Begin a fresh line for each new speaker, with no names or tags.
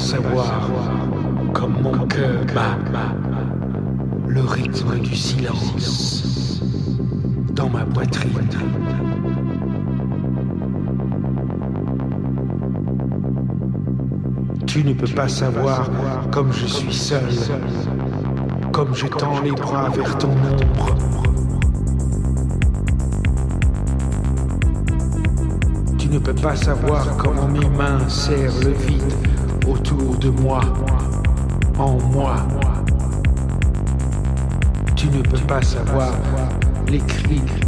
savoir comme mon cœur bat le rythme du silence dans ma poitrine. Tu ne peux pas savoir comme je suis seul, comme je tends les bras vers ton ombre. Tu ne peux pas savoir comment mes mains serrent le vide autour de moi, en moi. Tu ne peux pas savoir les cris